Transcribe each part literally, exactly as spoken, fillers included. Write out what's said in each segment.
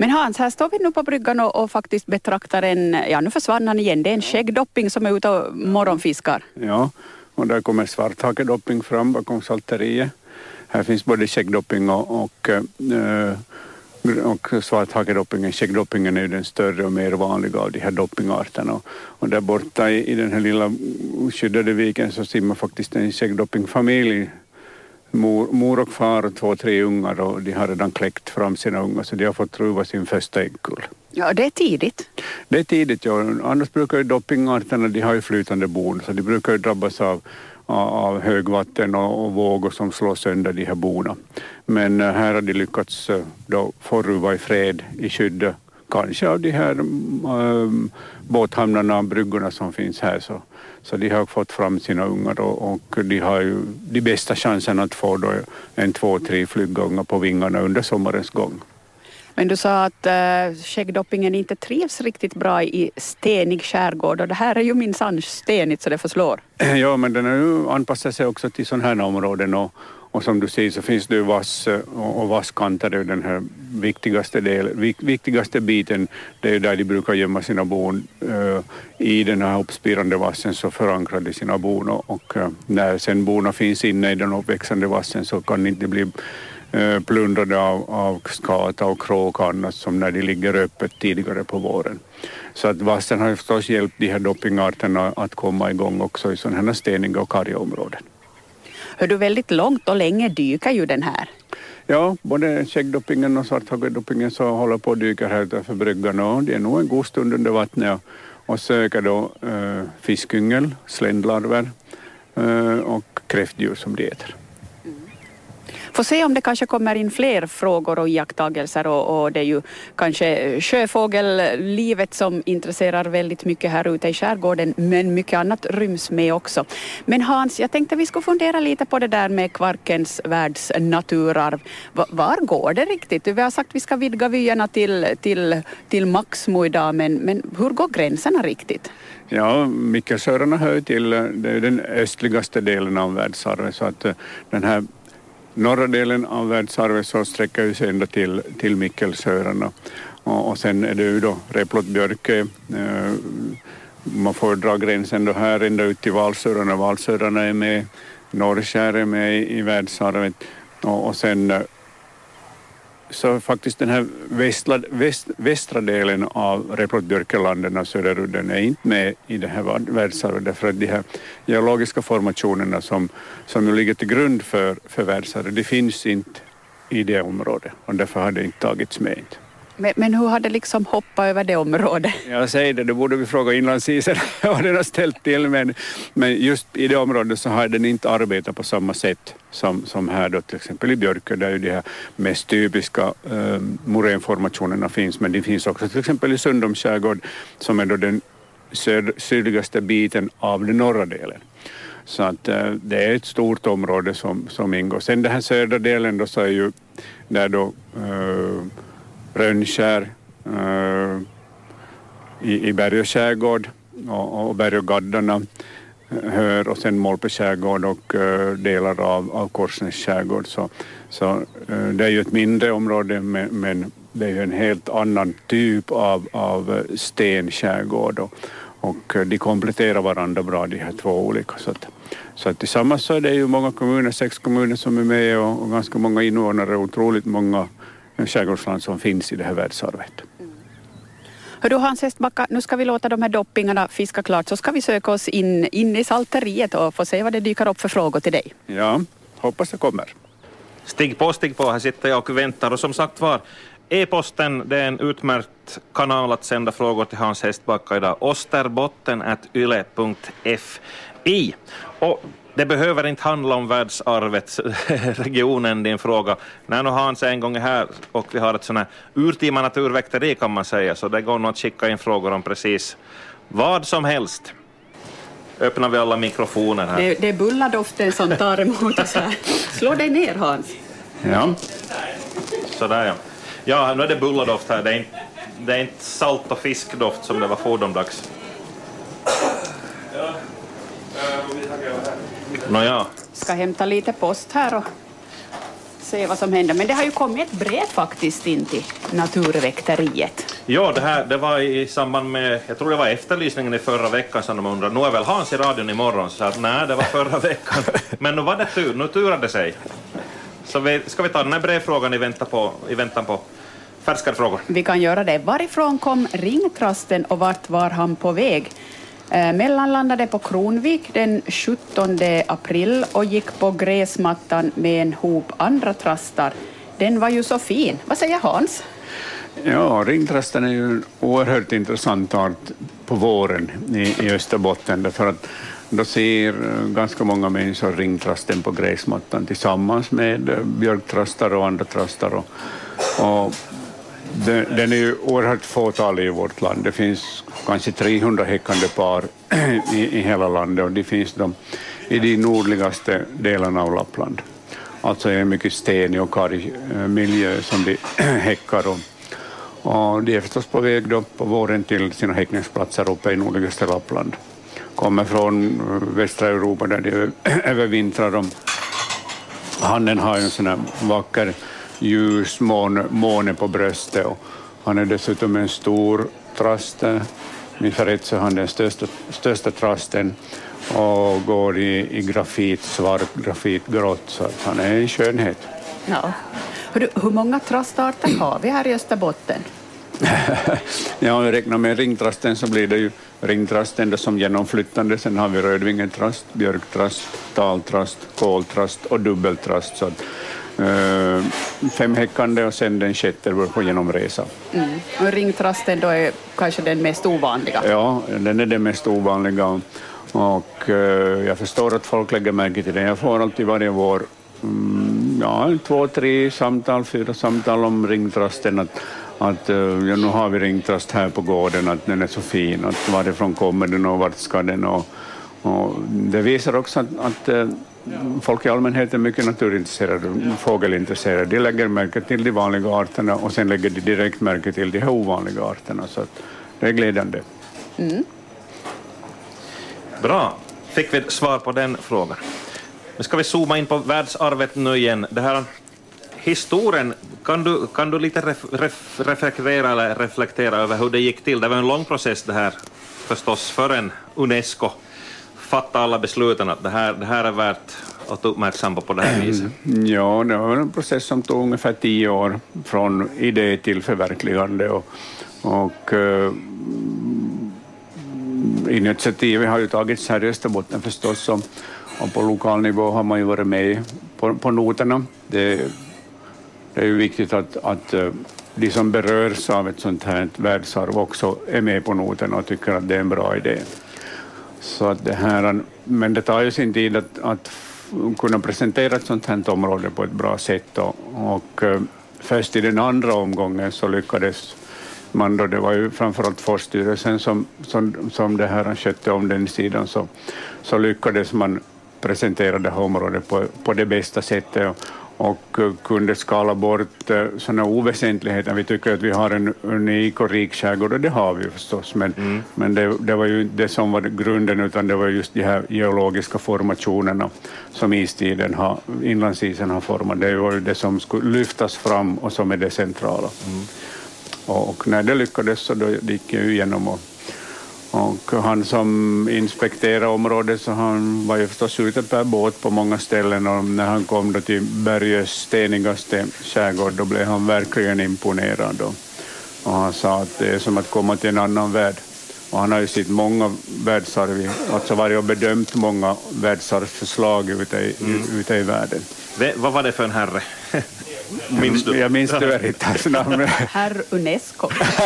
Men Hans, här står vi nu på bryggan och, och faktiskt betraktar en, ja nu försvann han igen, det är en skäggdopping som är ute och morgonfiskar. Ja, och där kommer svarthakedopping fram bakom salteriet. Här finns både skäggdopping och, och, äh, och svarthakedoppingen. Skäggdoppingen är ju den större och mer vanliga av de här doppingarterna. Och, och där borta i, i den här lilla skyddade viken så simmar faktiskt en skäggdoppingfamilj. Mor, mor och far och två, tre ungar och de har redan kläckt fram sina ungar så de har fått ruva sin första äggkull. Ja, det är tidigt. Det är tidigt, ja. Annars brukar ju doppingarterna, de har ju flytande bon så de brukar ju drabbas av, av högvatten och, och vågor som slår sönder de här bona. Men uh, här har de lyckats uh, då få ruva i fred i skydd kanske av de här um, båthamnarna och bryggorna som finns här så. Så de har fått fram sina ungar och, och de har ju de bästa chanserna att få då en, två, tre flyggångar på vingarna under sommarens gång. Men du sa att äh, skäggdoppingen inte trivs riktigt bra i stenig skärgård och det här är ju minsann stenigt så det förslår. Ja, men den har ju anpassat sig också till sådana här områden och, och som du ser så finns det ju vass och, och vasskanter är den här viktigaste, del, vik, viktigaste biten. Det är där de brukar gömma sina bon. Uh, I den här uppspirande vassen så förankrar de sina bon och, och uh, när sen bona finns inne i den uppväxande vassen så kan det inte bli plundrade av, av skata och kråk och annat som när de ligger öppet tidigare på våren. Så att vassen har förstås hjälpt de här doppingarterna att komma igång också i sådana här steniga och karga områden. Hör du, väldigt långt och länge dyker ju den här? Ja, både skäggdoppingen och svarthakedoppingen så håller på att dyka här utanför bryggan och det är nog en god stund under vattnet och söker då äh, fiskyngel, sländlarver äh, och kräftdjur som de äter. Får se om det kanske kommer in fler frågor och iakttagelser och, och det är ju kanske sjöfågellivet som intresserar väldigt mycket här ute i skärgården men mycket annat ryms med också. Men Hans, jag tänkte vi skulle fundera lite på det där med Kvarkens världsnaturarv. Va, var går det riktigt? Vi har sagt att vi ska vidga vyerna till, till, till Maxmo idag men, men hur går gränserna riktigt? Ja, Mikkelsöarna hör till det är den östligaste delen av världsarvet så att den här norra delen av världsarvet så sträcker sig ända till, till Mikkelsöarna och, och sen är det ju då Replot-Björke. Eh, man får dra gränsen då här ända ut till Valsöarna. Valsöarna är med, Norrskär är med i, i världsarvet och, och sen så faktiskt den här västra, väst, västra delen av Replot-Björkelanden söderudden är inte med i det här världsarvet därför att de här geologiska formationerna som, som ju ligger till grund för, för världsarvet, det finns inte i det området och därför har det inte tagits med. Men, men hur har det liksom hoppat över det området? Jag säger det, då borde vi fråga inlandsisen vad den har ställt till men, men just i det området så har den inte arbetat på samma sätt som, som här då till exempel i Björkö där ju de här mest typiska eh, moränformationerna finns men det finns också till exempel i Sundoms skärgård som är då den syd, sydligaste biten av den norra delen. Så att eh, det är ett stort område som, som ingår. Sen den här södra delen då så är ju där då eh, Rönnskär uh, i, i Bergö skärgård och, och Bergögaddarna hör och sen Molpe skärgård och uh, delar av, av Korsnäs skärgård. Så, så uh, det är ju ett mindre område men, men det är ju en helt annan typ av, av stenskärgård och, och de kompletterar varandra bra de här två olika. Så att, så att tillsammans så är det ju många kommuner, sex kommuner som är med och, och ganska många invånare och otroligt många skärgårdsland som finns i det här världsarvet. Mm. Hör du Hans Hestbacka, nu ska vi låta de här doppingarna fiska klart så ska vi söka oss in, in i salteriet och få se vad det dyker upp för frågor till dig. Ja, hoppas det kommer. Stig på, stig på, här sitter jag och väntar och som sagt var e-posten det är en utmärkt kanal att sända frågor till Hans Hestbacka idag. osterbotten at yle punkt fi och det behöver inte handla om världsarvet, regionen, din fråga. När nu Hans en gång är här och vi har ett sån här urtima naturväkteri kan man säga, så det går nog att skicka in frågor om precis vad som helst. Öppnar vi alla mikrofoner här. Det, det är bullardoften som tar emot oss här. Slå dig ner Hans. Ja. Sådär ja. Ja, nu är det bullardoft här. Det är inte, det är inte salt- och fiskdoft som det var fordomdags. Nå ja. Ska hämta lite post här och se vad som händer. Men det har ju kommit ett brev faktiskt in till Naturväkteriet. Ja, det här det var i samband med, jag tror det var efterlysningen i förra veckan som de undrade. Nu är väl Hans i radion imorgon, så att nej, det var förra veckan. Men nu var det tur, nu turade sig. Så vi, ska vi ta den här brevfrågan i väntan på, i väntan på färskare frågor? Vi kan göra det. Varifrån kom ringtrasten och vart var han på väg? Eh, mellanlandade på Kronvik den sjuttonde april och gick på gräsmattan med en hop andra trastar. Den var ju så fin. Vad säger Hans? Ja, ringtrasten är ju en oerhört intressant art på våren i, i Österbotten, därför att då ser ganska många människor ringtrasten på gräsmattan tillsammans med björktrastar och andra trastar. Och, och den, den är ju oerhört fåtalig i vårt land. Det finns kanske trehundra häckande par i, i hela landet, och det finns de i de nordligaste delarna av Lappland. Alltså är en mycket stenig och karg miljö som de häckar. Och, och de är förstås på väg då på våren till sina häckningsplatser uppe i nordligaste Lappland. Kommer från västra Europa där de övervintrar. Och hannen har en sån här vacker ljus måne, måne på bröstet, och han är dessutom en stor trast. Ungefär ett så han den största, största trasten och går i, i grafit, svart, grafitgrått, så att han är en skönhet. Ja. Hur, hur många trastarter har vi här i Österbotten? Ja, om vi räknar med ringtrasten så blir det ju ringtrasten som genomflyttande. Sen har vi rödvingetrast, björktrast, taltrast, koltrast och dubbeltrast. Så att, eh, fem häckande och sen den sjätte på genomresa. Mm. Och ringtrasten då är kanske den mest ovanliga? Ja, den är den mest ovanliga. Och eh, jag förstår att folk lägger märke till det. Jag får alltid varje vår mm, ja, två, tre samtal, fyra samtal om ringtrasten. Att, att ja, nu har vi ringtrast här på gården, att den är så fin, att varifrån kommer den och vart ska den, och, och det visar också att, att folk i allmänhet är mycket naturintresserade, fågelintresserade. De lägger märke till de vanliga arterna och sen lägger de direkt märke till de här ovanliga arterna, så att det är glädjande. Mm. Bra, fick vi svar på den frågan. Nu ska vi zooma in på världsarvet nu igen. Det här historien, kan du, kan du lite ref, ref, reflektera eller reflektera över hur det gick till? Det var en lång process det här förstås förrän UNESCO fattade alla besluten att det här, det här är värt att uppmärksamma på det här viset. Ja, det var en process som tog ungefär tio år från idé till förverkligande, och, och uh, initiativet har ju tagits här i Österbotten förstås, och, och på lokal nivå har man ju varit med på, på noterna. Det Det är ju viktigt att, att de som berörs av ett sånt här världsarv också är med på noten och tycker att det är en bra idé. Så att det här, men det tar ju sin tid att, att kunna presentera ett sånt här område på ett bra sätt. Och, och först i den andra omgången så lyckades man då, det var ju framförallt Forststyrelsen som, som, som det här skötte om den sidan, så, så lyckades man presentera det här området på, på det bästa sättet. Och, och kunde skala bort sådana oväsentligheter. Vi tycker att vi har en unik och rik skärgård, och det har vi förstås, men, mm. men det, det var ju det som var grunden, utan det var just de här geologiska formationerna som istiden har, inlandsisen har format. Det var ju det som skulle lyftas fram och som är det centrala. Mm. Och när det lyckades så då gick jag igenom, och Och han som inspekterade området, så han var ju förstås ute per båt på många ställen, och när han kom då till bergets stenigaste skärgård, då blev han verkligen imponerad. Och, och han sa att det är som att komma till en annan värld. Och han har ju sett många världsarv, alltså varit och bedömt många världsarvsförslag ute i, mm. ute i världen. V- vad var det för en herre? Minns du? Jag minns tyvärr inte hans namn. Herr UNESCO.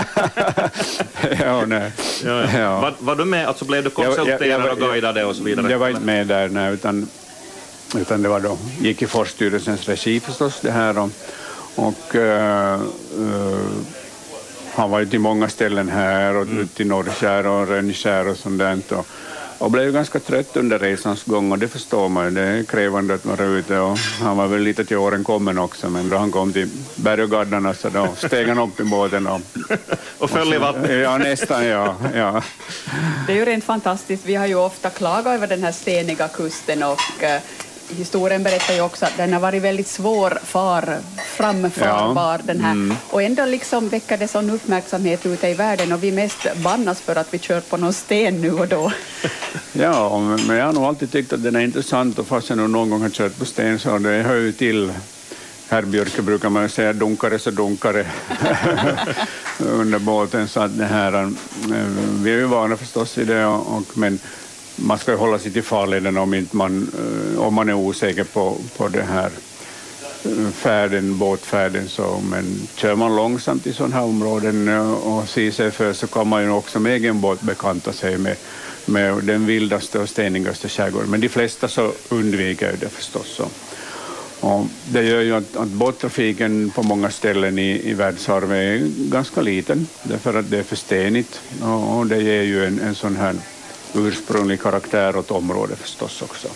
ja, nej. Ja, ja. Ja. Var, var du med? Alltså blev du konsulterad och guidade och så vidare? Jag var inte med där, nej, utan, utan det var då, gick i Forststyrelsens regi förstås det här. Och, och uh, uh, han var ju till många ställen här, och mm. ut till Norrskär och Rönnskär och sånt där. Och, och blev ganska trött under resans gång, och det förstår man ju, det är krävande att vara ute, och han var väl lite till åren kommen också, men då han kom till berggaddarna så då steg han upp i båten och, och föll i vattnet. Ja, nästan, ja, ja. Det är ju rent fantastiskt, vi har ju ofta klagat över den här steniga kusten, och historien berättar ju också att den har varit väldigt svår far, framfarbar, ja. den här. Mm. Och ändå liksom väcker det sån uppmärksamhet ute i världen och vi mest bannas för att vi kör på någon sten nu och då. Ja, men jag har nog alltid tyckt att den är intressant och fast jag nog någon gång har kört på sten så det hör ju till. Här Björke brukar man säga dunkare så dunkare under båten så att det här, vi är ju vana förstås i det och, men man ska ju hålla sig till farleden om, inte man, om man är osäker på, på det här färden, båtfärden så, men kör man långsamt i sådana här områden och ser sig för så kan man ju också med egen båt bekanta sig med, med den vildaste och stenigaste skärgården, men de flesta så undviker ju det förstås så. Och det gör ju att, att båttrafiken på många ställen i, i världshavet är ganska liten därför att det är för stenigt och, och det ger ju en, en sån här ursprunglig karaktär åt området förstås också.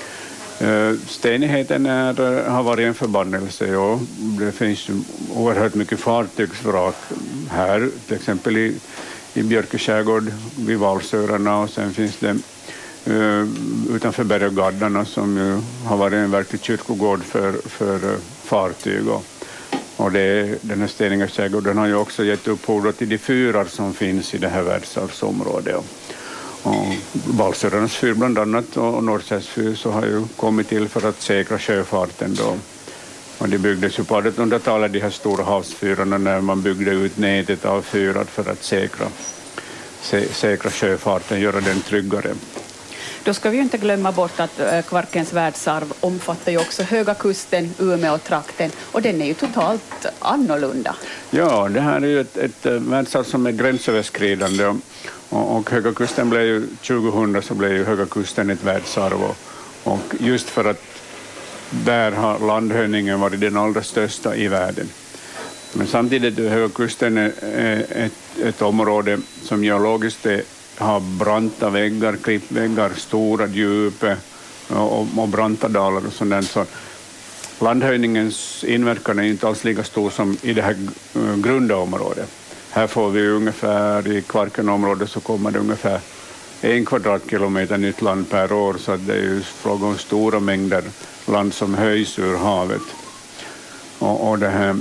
Uh, stenigheten är, har varit en förbannelse och det finns ju oerhört mycket fartygsvrak här, till exempel i, i Björke skärgård vid Valsörarna och sen finns det uh, utanför Berggaddarna som ju har varit en verklig kyrkogård för, för uh, fartyg och, och det, den här steniga skärgården har ju också gett upphov till de fyrar som finns i det här världsarvsområdet. Och Valsörarnas fyr bland annat och Norrsäs fyr så har ju kommit till för att säkra sjöfarten då. Och det byggdes ju på artonhundratalet de här stora havsfyrarna när man byggde ut nätet av fyrar för att säkra, sä, säkra sjöfarten, göra den tryggare. Då ska vi ju inte glömma bort att Kvarkens världsarv omfattar ju också Höga kusten, Umeå-trakten och den är ju totalt annorlunda. Ja, det här är ju ett, ett världsarv som är gränsöverskridande och, och, och Höga kusten blev ju tjugohundra så blev ju Höga kusten ett världsarv och, och just för att där har landhöjningen varit den allra största i världen. Men samtidigt är Höga kusten ett, ett område som geologiskt är har branta väggar, klippväggar, stora djup och, och branta dalar och sådant. Så landhöjningens inverkan är inte alls lika stor som i det här grunda området. Här får vi ungefär, i Kvarkenområdet så kommer det ungefär en kvadratkilometer nytt land per år så att det är ju fråga om stora mängder land som höjs ur havet. Och, och det här,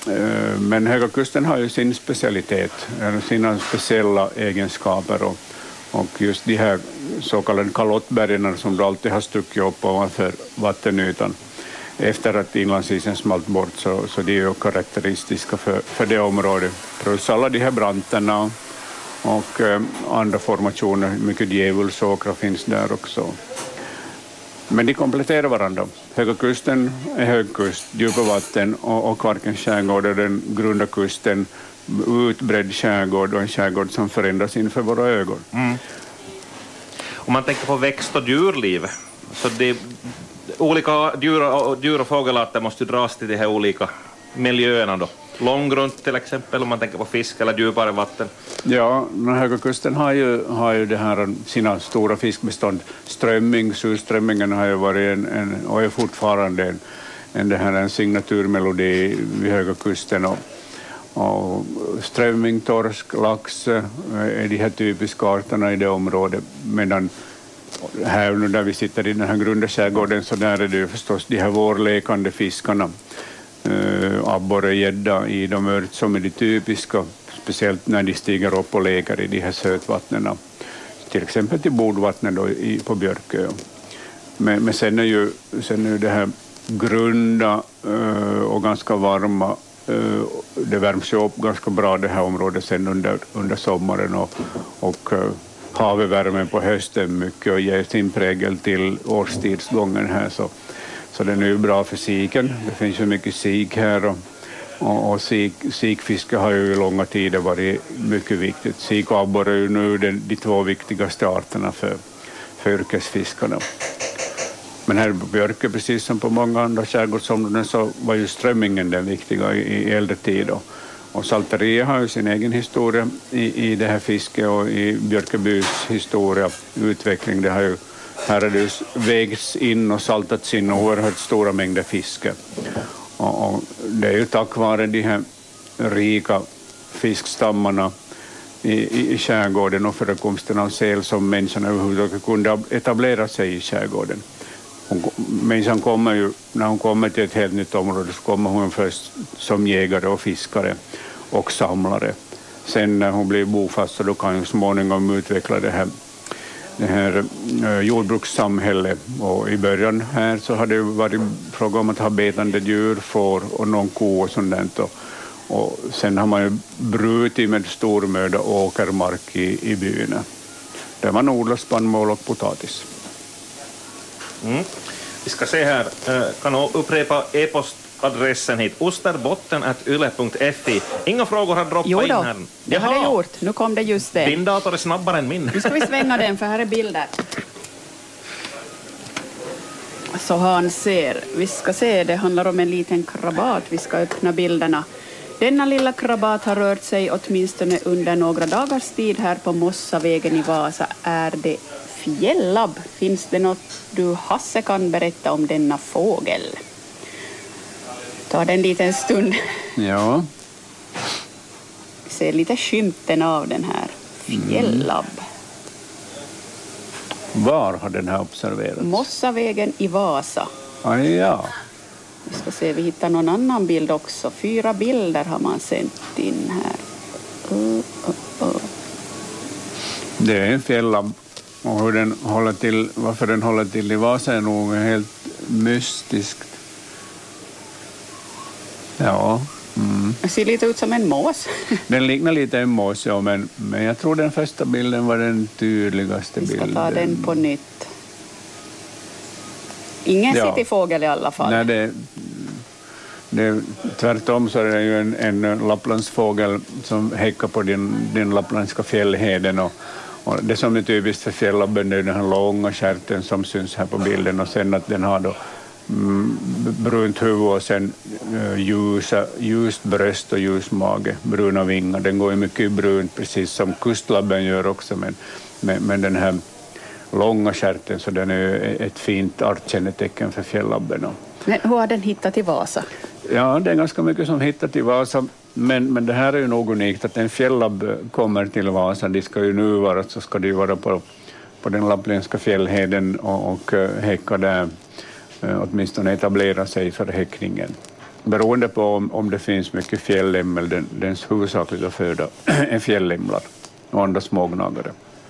men Höga kusten har ju sin specialitet, sina speciella egenskaper och, och just de här så kallade kalottbergen som du alltid har stuckit upp ovanför vattenytan efter att inlandsisen smalt bort så, så det är ju karaktäristiska för, för det området. Plus alla de här branterna och eh, andra formationer, mycket djävulsåkrar finns där också. Men de kompletterar varandra. Höga kusten är högkust, djupa vatten och, och Kvarkens skärgård är den grunda kusten, utbredd skärgård och en skärgård som förändras inför våra ögon. Mm. Om man tänker på växt- och djurliv, så det, olika djur och, djur och fågelarter måste dras till de här olika miljöerna då. Långgrunt till exempel om man tänker på fisk eller djupare vatten. Ja, men Höga kusten har ju, har ju det här, sina stora fiskbestånd. Strömming, surströmmingen har ju varit en, en, och är fortfarande en, en, det här, en signaturmelodi vid Höga kusten. Och, och strömming, torsk, lax är de här typiska arterna i det området. Medan här nu där vi sitter i den här grunda skärgården så där är det ju förstås de här vårlekande fiskarna. Uh, abborre, gädda i de ört som är de typiska, speciellt när de stiger upp och leker i de här sötvattnena. Till exempel till bordvattnet då i, på Björkö. Men, men sen är ju sen är det här grunda uh, och ganska varma. Uh, det värms ju upp ganska bra det här området sen under, under sommaren och, och uh, havvärmen på hösten mycket och ger sin prägel till årstidsgången här så. Så den är ju bra för siken. Det finns ju mycket sik här och, och, och sik, sikfiske har ju i långa tider varit mycket viktigt. Sik och abborre är ju nu de, de två viktigaste arterna för, för yrkesfiskarna. Men här på Björke, precis som på många andra skärgårdsområden, så var ju strömmingen den viktiga i, i äldre tid. Och, och salteriet har ju sin egen historia i, i det här fisket och i Björkebys historia, utveckling. Det har ju Här är det vägts in och saltats in oerhört stora mängder fiske. Och, och det är ju tack vare de här rika fiskstammarna i, i, i skärgården och förekomsten av säl som människorna överhuvudtaget kunde etablera sig i skärgården. hon, människan kommer ju, när hon kommer till ett helt nytt område så kommer hon först som jägare och fiskare och samlare. Sen när hon blir bofast så då kan hon småningom utveckla det här, det här eh, jordbrukssamhället. Och i början här så hade det varit fråga om att ha betande djur, får och någon ko och sånt där. Och, och sen har man ju brutit med stor möda åkermark i, i byn. Där man odlar spannmål och potatis. Mm. Vi ska se här, kan upprepa e-postadressen hit, osterbotten at yle punkt fi. Inga frågor har droppat jo då, in här. det har det gjort. Nu kom det just det. Din dator är snabbare än min. Nu ska vi svänga den för här är bilder. Så han ser, vi ska se, det handlar om en liten krabat. Vi ska öppna bilderna. Denna lilla krabat har rört sig åtminstone under några dagars tid här på Mossavägen i Vasa. Är det fjällabb? Finns det något du, Hasse, kan berätta om denna fågel? Ta den en liten stund. Ja. Vi ser lite skymten av den här fjällabb. Mm. Var har den här observerats? Mossavägen i Vasa. Ah, ja. Vi ska se, vi hittar någon annan bild också. Fyra bilder har man sänt in här. Uh, uh, uh. Det är en fjällabb. Och hur den håller till, varför den håller till i Vasa är nog helt mystiskt. Ja. Mm. Det ser lite ut som en mås. Den liknar lite en mås, ja, men, men jag tror den första bilden var den tydligaste bilden. Vi ska ta den på nytt. Ingen ja. cityfågel i alla fall. Nej, det, det, tvärtom så är det ju en, en lapplandsfågel som häckar på den, den lappländska fjällheden. Och, och det som är typiskt för fjällabben är den här långa skärten som syns här på bilden, och sen att den har då mm, brunt huvud och sen uh, ljusa, ljust bröst och ljus mage, bruna vingar. Den går ju mycket brunt precis som kustlabben gör också, men, men, men den här långa skärten så den är ett fint artkännetecken för fjällabben. Men hur har den hittat till Vasa? Ja, det är ganska mycket som hittar till Vasa, men, men det här är ju nog unikt att en fjällabb kommer till Vasa. De ska ju nu vara, så ska de vara på, på den lappländska fjällheden och, och häcka där, åtminstone etablera sig för häckningen. Beroende på om, om det finns mycket fjällämmel, den, dens huvudsakliga föda är fjällämlar och andra smågnagare.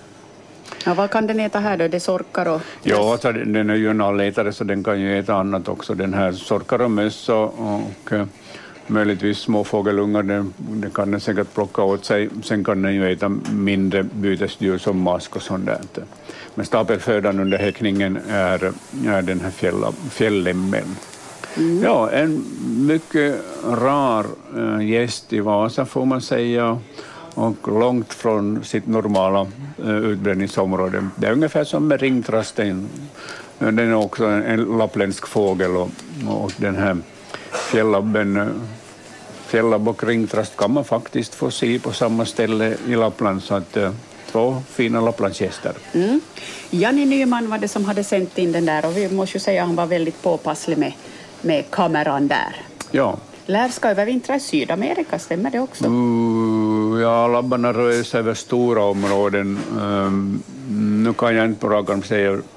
Ja, vad kan den äta här då? Det sorkar och... Ja, alltså, den är ju en allätare så den kan ju äta annat också. Den här sorkar och möss och, och möjligtvis småfågelungar, den, den kan den säkert plocka åt sig. Sen kan den ju äta mindre bytesdjur som mask och sånt där. Men stapelfödan under häckningen är, är den här fjäll, fjällämmeln. Mm. Ja, en mycket rar äh, gäst i Vasa får man säga. Och långt från sitt normala uh, utbredningsområde. Det är ungefär som med ringtrasten. Den är också en, en lappländsk fågel och, och den här fjällabben, uh, fjällabb och ringtrast kan man faktiskt få se på samma ställe i Lappland, så att uh, två fina lapplandsgäster. Mm. Janni Nyman var det som hade sänt in den där, och vi måste ju säga att han var väldigt påpasslig med, med kameran där. Ja. Lär ska övervintra i Sydamerika, stämmer det också? Uh, ja, labbarna rör sig över stora områden. Um, nu kan jag inte på rak arm säga um,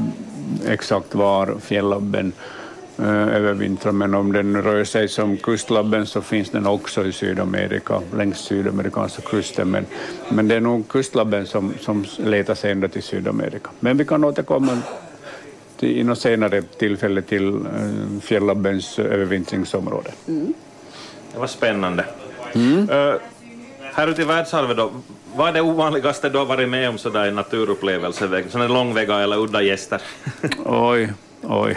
exakt var fjällabben uh, övervintrar, men om den rör sig som kustlabben så finns den också i Sydamerika, längs sydamerikanska kusten. Men, men det är nog kustlabben som, som letar sig ända till Sydamerika. Men vi kan återkomma i något senare tillfälle till uh, fjällabbens övervintringsområde. Mm. Det var spännande. Mm. Uh, här ute i världshavet då, vad är det ovanligaste du har varit med om sådär i naturupplevelse? Sådana långväga eller udda gäster? Oj, oj.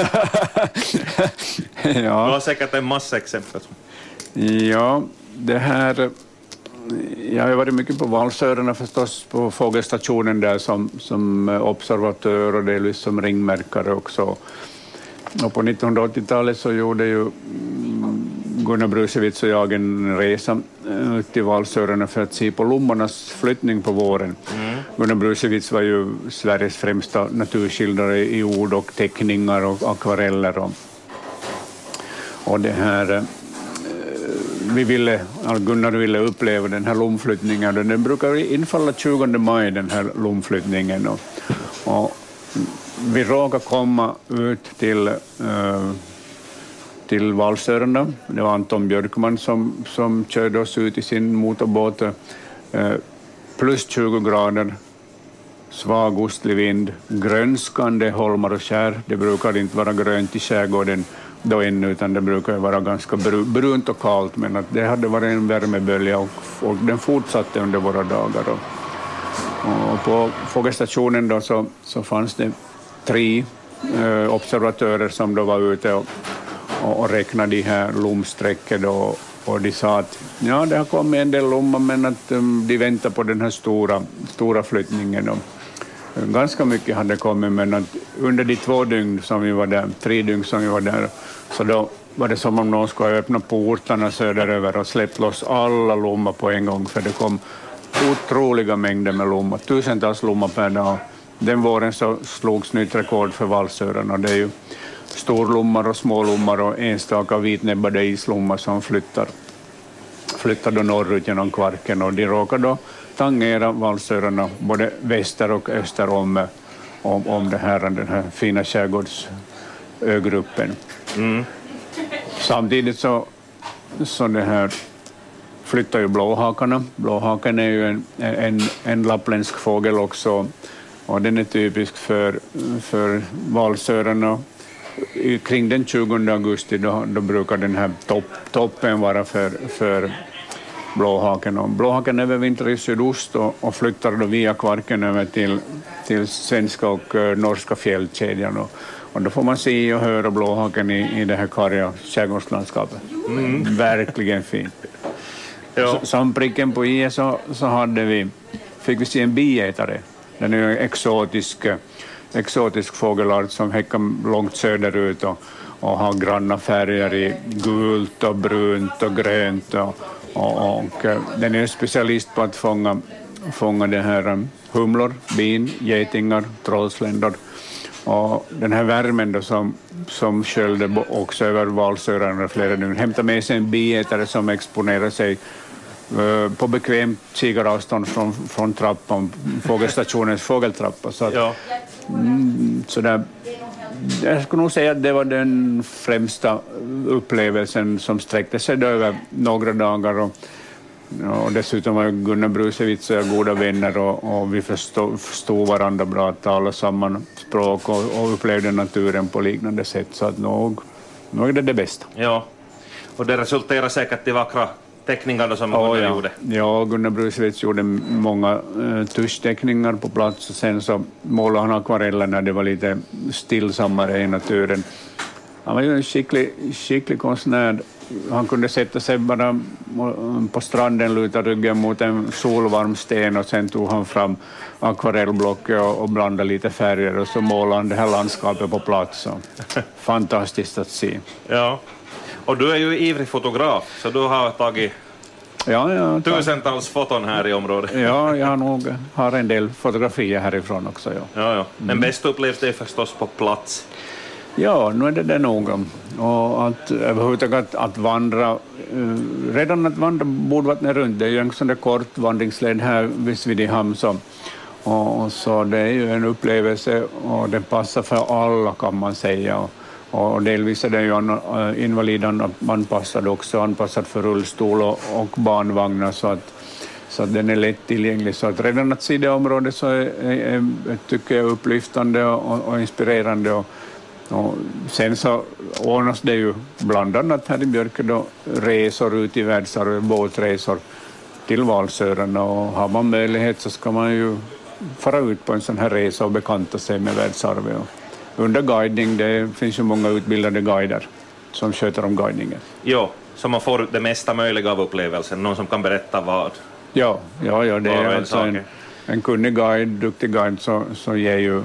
Ja. Du har säkert en massa exempel. Ja, det här... Jag har varit mycket på Valsörarna förstås, på fågelstationen där som, som observatör och delvis som ringmärkare också. Och på nittonhundraåttiotalet så gjorde ju Gunnar Brusewitz och jag en resa ut till Valsörarna för att se på lommornas flyttning på våren. Mm. Gunnar Brusewitz var ju Sveriges främsta naturskildrare i ord och teckningar och akvareller. Och, och det här... Vi ville, Gunnar ville uppleva den här lomflyttningen. Den brukar infalla tjugonde maj, den här lomflyttningen. Och, och vi råkade komma ut till, uh, till Valsörarna. Det var Anton Björkman som, som körde oss ut i sin motorbåt. Uh, plus tjugo grader, svag ostlig vind, grönskande holmar och skär. Det brukar inte vara grönt i skärgården då ännu, utan det brukar vara ganska brunt och kallt, men att det hade varit en värmebölja och, och den fortsatte under våra dagar. Och, och på fågelstationen då så, så fanns det tre eh, observatörer som då var ute och, och, och räknade de här lomsträcket då, och de sa att ja, det har kommit en del lommar, men att um, de väntar på den här stora, stora flyttningen. Och, ganska mycket hade kommit, men att under de två dygn som vi var där, tre dygn som vi var där, så då var det som om någon skulle öppna portarna söderöver och släppt loss alla lommar på en gång, för det kom otroliga mängder med lommar, tusentals lommar per dag. Den våren så slogs nytt rekord för Valsörarna, och det är ju storlommar och smålommar och enstaka vitnäbbade islommar som flyttar, flyttar då norrut genom Kvarken, och de råkar då tangera Valsörarna både väster och öster om, om, om det här, den här fina skärgårdsögruppen. Mm. Samtidigt så, så det här flyttar ju blåhakarna. Blåhaken är ju en, en, en lappländsk fågel också, och den är typisk för, för Valsörarna. Kring den tjugonde augusti då, då brukar den här topp, toppen vara för, för blåhaken. Och blåhaken övervintrar i sydost och, och flyttar då via Kvarken över till, till svenska och uh, norska fjällkedjan. Och, och då får man se och höra blåhaken i, i det här karga skärgårdslandskapet. Mm. Verkligen fint. Ja. Som pricken på i så, så hade vi, fick vi se en biätare. Den är en exotisk, exotisk fågelart som häckar långt söderut och, och har granna färger i gult och brunt och grönt. Och, och, och den är specialist på att fånga, fånga det här humlor, bin, getingar, trollsländor. Och den här värmen då som, som sköljde också över Valsörarna flera dygn hämtar med sig en biätare som exponerar sig uh, på bekvämt kikaravstånd från, från trappan, fågelstationens fågeltrappa. Så, att, ja. mm, så där, jag skulle nog säga att det var den främsta upplevelsen som sträckte sig över några dagar. Och, och dessutom var Gunnar Brusewitz och jag goda vänner, och, och vi förstod, förstod varandra bra, att tala samma språk och, och upplevde naturen på liknande sätt. Så att nog, nog är det det bästa. Ja, och det resulterar säkert i vackra teckningar som oh, Gunnar ja. gjorde. Ja, Gunnar Brusewitz gjorde många uh, tuschteckningar på plats, och sen så målade han akvareller när det var lite stillsammare i naturen. Han var ju en skicklig, skicklig konstnär. Han kunde sätta sig bara på stranden, luta ryggen mot en solvarm sten, och sen tog han fram akvarellblocket och, och blandade lite färger, och så målade han det här landskapet på plats. Fantastiskt att se. Ja, och du är ju ivrig fotograf, så du har tagit ja, ja, tusentals foton här i området. Ja, jag har nog har en del fotografier härifrån också. Ja. Ja, ja. Men mm. bäst upplevs det förstås på plats. Ja, nu är det det nog. Och att överhuvudtaget att, att vandra, uh, redan att vandra Bordvattnet runt, det är ju en sån där kort vandringsled här vid Svidihamn, så, och, och så det är ju en upplevelse, och det passar för alla, kan man säga. Och, och delvis är det ju invalidan anpassad också, anpassad för rullstol och, och barnvagnar, så att, så att den är lätt tillgänglig. Så att redan att se det området så är, är, är, tycker jag upplyftande och, och inspirerande. Och, och sen så ordnas det ju bland annat här i Björke då resor ut i världsarvet, båtresor till Valsörarna, och har man möjlighet så ska man ju fara ut på en sån här resa och bekanta sig med världsarvet. Under guidning, det finns ju många utbildade guider som sköter om guidningen. Jo, så man får det mesta möjliga av upplevelsen, någon som kan berätta vad. Ja, ja, ja det är alltså en, en kunnig guide, duktig guide, så, så ger ju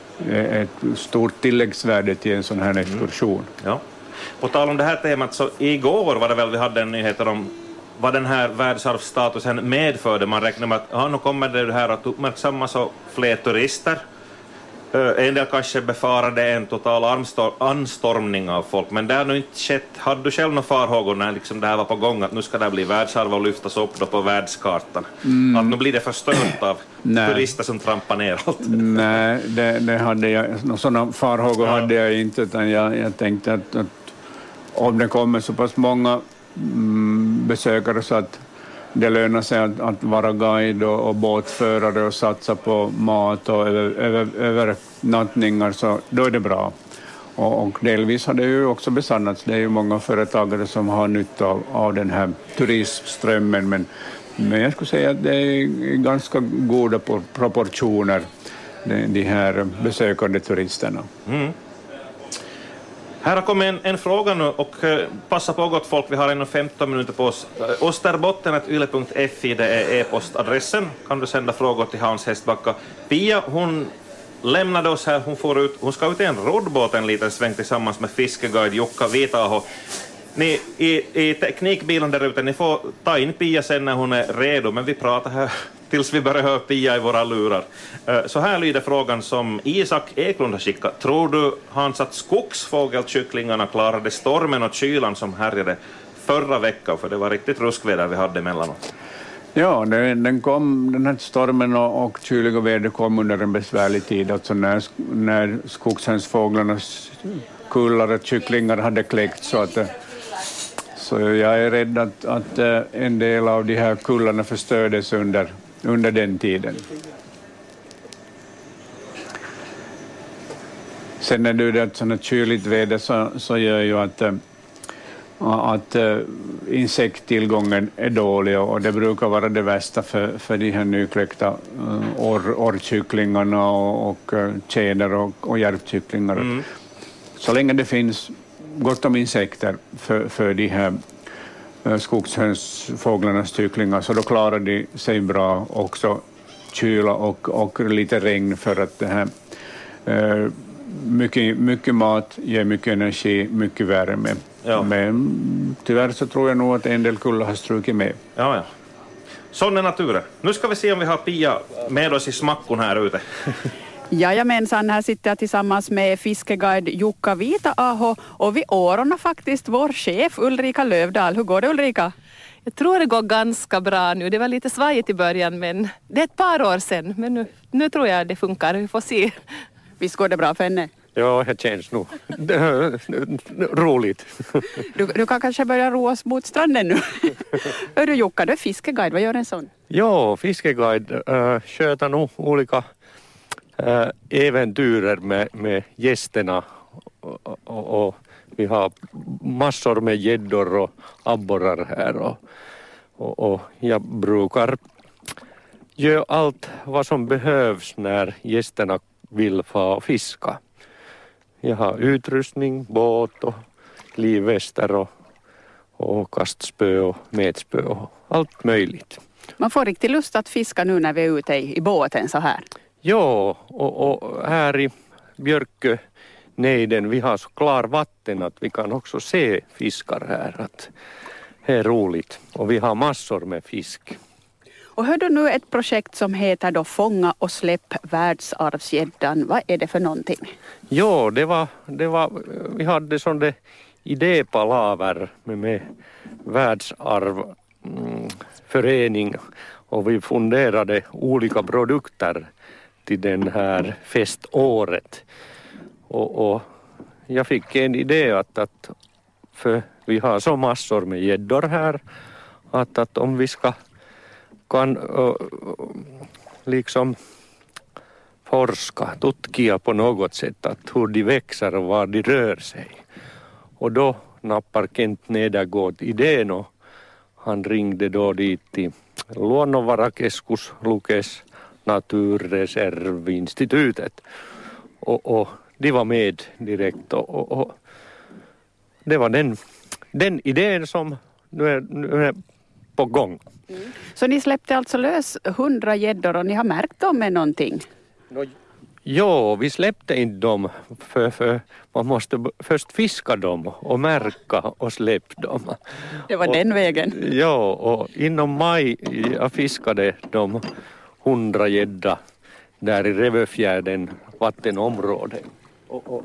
ett stort tilläggsvärde till en sån här exkursion. Mm. Ja. På tal om det här temat, så igår var det väl vi hade en nyhet om vad den här världsarvsstatusen medförde. Man räknar med att ja, nu kommer det här att uppmärksammas och fler turister En del kanske befarade en total anstor- anstormning av folk, men det har nog inte skett. Hade du själv några farhågor när liksom det här var på gång, att nu ska det bli världsarv och lyftas upp då på världskartan? Mm. Att nu blir det förstört av turister som trampar ner allt? Nej, det, det hade jag, sådana farhågor ja. hade jag inte, utan jag, jag tänkte att, att om det kommer så pass många mm, besökare så att det lönar sig att, att vara guide och, och båtförare och satsa på mat och över, över, övernattningar, så då är det bra. Och, och delvis har det ju också besannats. Det är ju många företagare som har nytta av, av den här turistströmmen, men, men jag skulle säga att det är ganska goda proportioner, de, de här besökande turisterna. Mm. Här har kommit en, en fråga nu, och eh, passa på gott folk, vi har ännu femton minuter på oss. Osterbotten at yle punkt fi, det är e-postadressen. Kan du sända frågor till Hans Hestbacka. Pia, hon lämnade oss här, hon, får ut, hon ska ut i en roddbåt en liten sväng tillsammans med fiskeguide Jukka Vitaho. Ni i, i teknikbilen där ute, ni får ta in Pia sen när hon är redo, men vi pratar här tills vi börjar höra Pia i våra lurar. Så här lyder frågan som Isak Eklund har skickat. Tror du, Hans, att skogsfågelkycklingarna klarade stormen och kylan som härjade förra veckan? För det var riktigt ruskväder vi hade emellanåt. Ja, den, kom, den här stormen och, och kyliga väder kom under en besvärlig tid. Alltså när, när skogshönsfåglarnas kullar och kycklingar hade kläckt, så att så jag är rädd att, att en del av de här kullarna förstördes under, under den tiden. Sen när det är ett sådant kyligt väder så, så gör ju att, att insekttillgången är dålig, och det brukar vara det värsta för, för de här nykläckta orr, orrkycklingarna och, och tjäder och, och järvkycklingar. Mm. Så länge det finns gott om insekter för, för de här skogshönsfåglarnas kycklingar, så då klarar de sig bra, också kyla och, och lite regn, för att det här eh, mycket, mycket mat ger mycket energi, mycket värme. Ja. Men tyvärr så tror jag nog att en del kullar har strukit med. Ja, ja. Sån är naturen. Nu ska vi se om vi har Pia med oss i smackon här ute. Jajamensan, här sitter jag tillsammans med fiskeguide Jukka Vitaho och vid årorna faktiskt vår chef Ulrika Lövdahl. Hur går det, Ulrika? Jag tror det går ganska bra nu. Det var lite svajigt i början, men det är ett par år sedan. Men nu, nu tror jag det funkar. Vi får se. Visst går det bra för henne? Ja, det känns nog roligt. Du, du kan kanske börja roa oss mot stranden nu. Hör du, Jukka, du är fiskeguide. Vad gör en sån? Ja, fiskeguide äh, sköter nog olika äh, äventyrer med, med gästerna. Och, och, och vi har massor med gäddor och abborrar här. Och, och, och jag brukar göra allt vad som behövs när gästerna vill få fiska. Jag har utrustning, båt och livväster och, och kastspö och mätspö och allt möjligt. Man får riktigt lust att fiska nu när vi är ute i, i båten så här. Ja, och, och här i Björkönejden vi har så klar vatten att vi kan också se fiskar här. Att det är roligt och vi har massor med fisk. Och hör du nu ett projekt som heter då Fånga och släpp världsarvsgäddan. Vad är det för någonting? Ja, det var, det var, vi hade sån där idépalaver med, med världsarvförening mm, och vi funderade olika produkter till den här feståret. Och, och jag fick en idé att, att för vi har så massor med gäddor här att, att om vi ska kan uh, liksom forska, tutkia på något sätt att hur de växer och var de rör sig. Och då nappar Kent Nedergård idén och han ringde då dit till Luonnonvarakeskus, Lukes naturreservinstitutet. Och, och de var med direkt och, och, och det var den, den idén som nu är, nu är på gång. Mm. Så ni släppte alltså lös hundra gäddor och ni har märkt dem med någonting? No, jo, vi släppte inte dem för, för man måste b- först fiska dem och märka och släppa dem. Det var och, den vägen? Ja, och inom maj jag fiskade de hundra gädda där i Revöfjärden vattenområde. Och, och.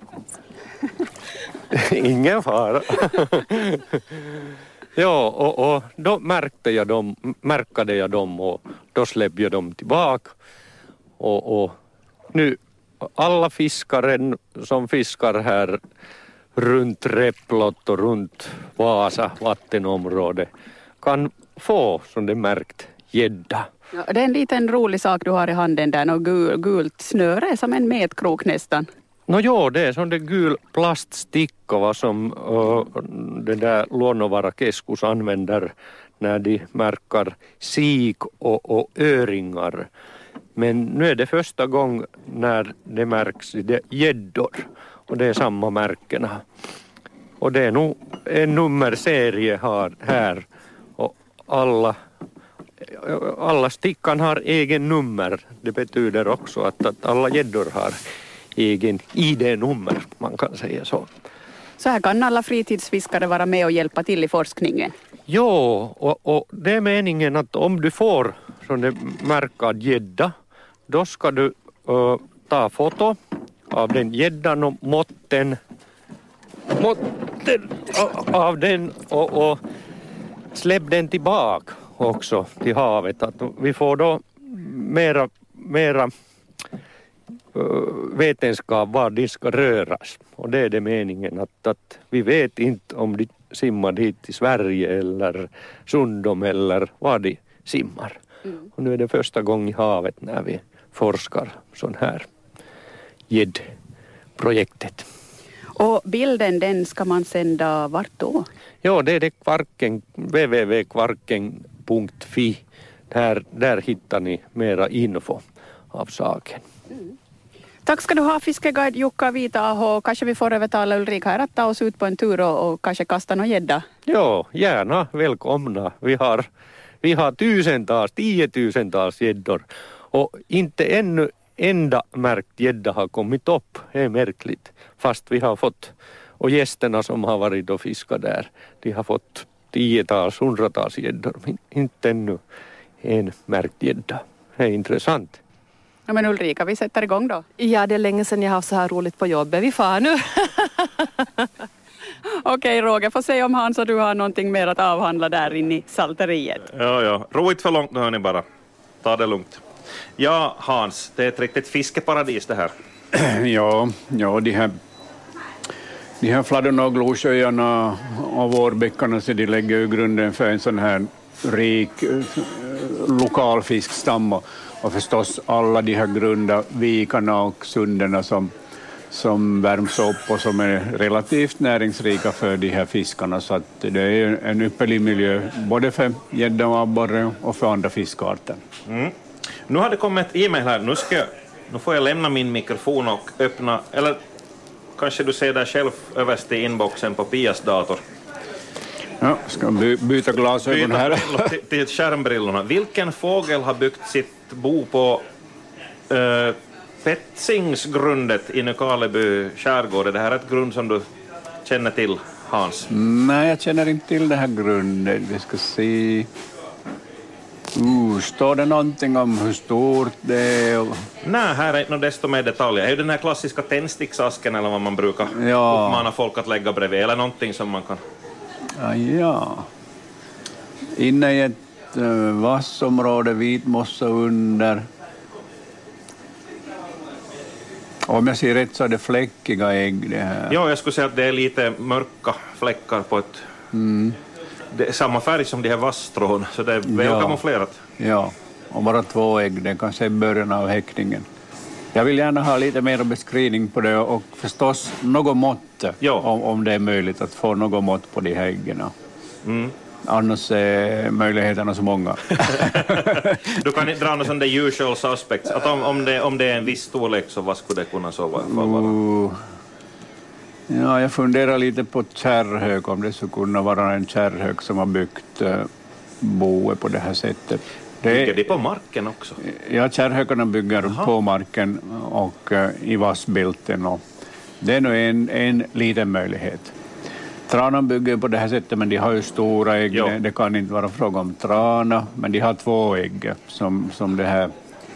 Ingen fara. Ja, och, och då märkte jag dem, märkade jag dem och då släppte jag dem tillbaka. Och, och nu alla fiskare som fiskar här runt Replot och runt Vasa vattenområde kan få, som det märkt, gädda. Ja, det är en liten rolig sak du har i handen där, något gul, gult snöre som en metkrok nästan. Nå jo, det är som det gul plaststicka vad som uh, det där Luonnonvarakeskus använder när de märkar sik och, och öringar. Men nu är det första gången när det märks det gäddor och det är samma märkena. Och det är nog en nummerserie här, här och alla, alla stickan har egen nummer. Det betyder också att, att alla gäddor har egen I D-nummer, man kan säga så. Så här kan alla fritidsfiskare vara med och hjälpa till i forskningen. Jo, och, och det är meningen att om du får sån märkad gädda, då ska du uh, ta foto av den gäddan och måtten, måtten av den och, och släpp den tillbaka också till havet. Att vi får då mera, mera vetenskap var de ska röras. Och det är det meningen att, att vi vet inte om de simmar hit till Sverige eller Sundom eller var de simmar. Mm. Och nu är det första gången i havet när vi forskar sån här gäddprojektet. Och bilden den ska man sända vart då? Ja, det är det Kvarken, w w w punkt kvarken punkt f i. Där, där hittar ni mera info av saken. Mm. Tack ska du ha, fiskeguide Jukka Viita-aho. Kanske vi får övertala Ulrika här att ta oss ut på en tur och, och kanske kasta någon gädda. Ja, gärna välkomna. Vi har, vi har tusentals, tiotusentals gäddor. Och inte ännu enda märkt gädda har kommit upp. Det är märkligt. Fast vi har fått, och gästerna som har varit och fiskat där, de har fått tiotals, hundratals gäddor. Men inte ännu en märkt gädda. Det är intressant. Ja, men Ulrika, vi sätter igång då. Ja, det är länge sedan jag har så här roligt på jobbet. Vi far nu. Okej, Roger, får se om Hans och du har någonting mer att avhandla där inne i salteriet. Ja, ja. Roligt för långt nu, hör ni bara. Ta det lugnt. Ja, Hans, det är ett riktigt fiskeparadis det här. ja, ja, de här, de här fladdorna och Glosjöarna och vårbäckarna så de lägger ju grunden för en sån här rik lokal fiskstam och, och förstås alla de här grunda vikarna och sunderna som, som värms upp och som är relativt näringsrika för de här fiskarna, så att det är en ypperlig miljö både för gädda och abborre och för andra fiskarter. Mm. Nu har det kommit ett e-mail här. Nu, ska jag, nu får jag lämna min mikrofon och öppna, eller kanske du ser där själv överst i inboxen på Pias dator. Ja, ska by, byta glasögon byta här. till, till skärmbrillorna. Vilken fågel har byggt sitt bo på äh, Petsingsgrundet i Nykarleby skärgård? Det här är ett grund som du känner till, Hans. Nej, jag känner inte till det här grundet. Vi ska se. Uh, står det någonting om hur stort det är? Nej, här är inte desto mer detaljer. Det är ju den här klassiska tändsticksasken eller vad man brukar ja. uppmana folk att lägga bredvid. Eller någonting som man kan... Ja, ja. Inne i ett uh, vassområde, vitmossa under. Om jag ser rätt så är det fläckiga ägg det här. Ja, jag skulle säga att det är lite mörka fläckar på ett... Mm. Det är samma färg som de här vasstrån, så det är väl ja. kamouflerat. Ja, och bara två ägg, det kanske är början av häckningen. Jag vill gärna ha lite mer beskrivning på det och förstås något mått, ja. om, om det är möjligt att få något mått på de här äggen. Mm. Annars är möjligheterna så många. Du kan inte dra någon sån där usual suspects. Att om, om, det, om det är en viss storlek så vad skulle det kunna så vara? Uh, ja, jag funderar lite på kärrhök, om det skulle kunna vara en kärrhök som har byggt uh, boet på det här sättet. Det, bygger de på marken också? Ja, kärrhökarna bygger Aha. på marken och uh, i vassbilten. Och det är nog en, en liten möjlighet. Tranan bygger på det här sättet, men de har ju stora ägg. Det, det kan inte vara fråga om trana, men de har två ägg som, som det här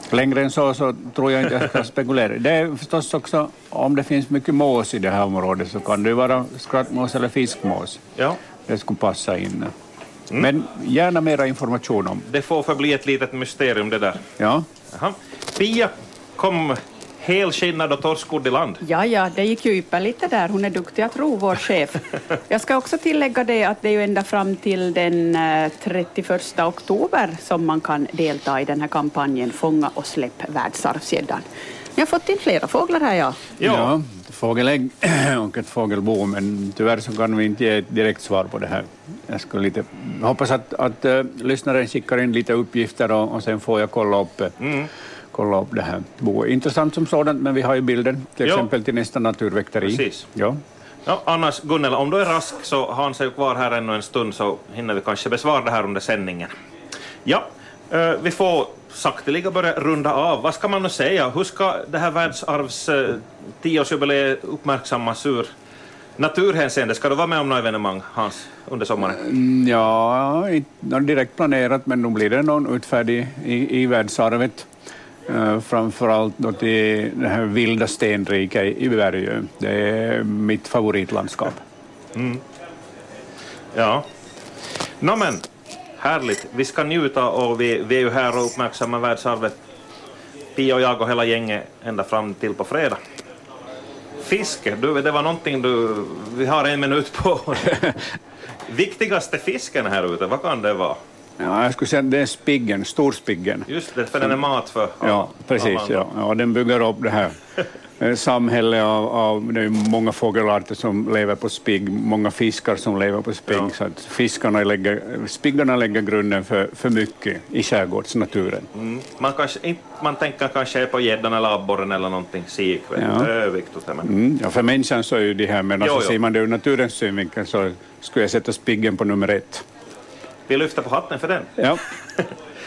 Längre än så, så tror jag inte jag ska spekulera. Det är förstås också, om det finns mycket mås i det här området så kan det vara skrattmås eller fiskmås. Ja. Det skulle passa in. Mm. Men gärna mera information om. Det får förbli ett litet mysterium det där. Ja. Jaha. Pia kom helskinnad och torrskodd i land. Ja, ja, det gick ju ypperligt det där. Hon är duktig att ro, vår chef. Jag ska också tillägga det att det är ju ända fram till den trettioförsta oktober som man kan delta i den här kampanjen Fånga och släpp världsarvsgäddan. Jag har fått in flera fåglar här, ja. Ja, ja fågelägg och ett fågelbo, men tyvärr så kan vi inte ge ett direkt svar på det här. Jag skulle lite hoppas att, att uh, lyssnaren skickar in lite uppgifter och, och sen får jag kolla upp mm. kolla upp det här boet. Intressant som sådant, men vi har ju bilden till jo. exempel till nästa naturväkteri. Precis. Ja. Ja, annars Gunnel, om du är rask så har han sig kvar här ännu en stund så hinner vi kanske besvara det här under sändningen. Ja, eh, vi får sakteliga börja runda av. Vad ska man nu säga? Hur ska det här världsarvs eh, tioårsjubileet uppmärksammas ur naturhänseende? Ska du vara med om något evenemang, Hans, under sommaren? Mm, ja, inte direkt planerat, men nu blir det någon utfärdig i, i världsarvet. Uh, framförallt då till det här vilda stenrika i, i Bergö. Det är mitt favoritlandskap. Mm. Ja. Nå men, härligt. Vi ska njuta och vi, vi är ju här och uppmärksamma världsarvet. Pia och jag och hela gänget ända fram till på fredag. Fiske, du, det var någonting du... Vi har en minut på. Viktigaste fisken här ute, vad kan det vara? Ja, jag skulle säga att det är spiggen, storspiggen. Just det, för den är mat för alla. Ja, precis. Ja. Ja, den bygger upp det här samhället av, av det är många fågelarter som lever på spigg, många fiskar som lever på spigg. Ja. Så att fiskarna lägger, spiggarna lägger grunden för, för mycket i skärgårdsnaturen. Mm. Man, kanske, man tänker kanske på gäddan eller abborren eller någonting sik. Ja. Det är viktigt. Mm. Ja, för människan så är ju det här, men jo, alltså, jo. ser man det ur naturens synvinkel så skulle jag sätta spiggen på nummer ett. Vi lyfter på hatten för den. Ja.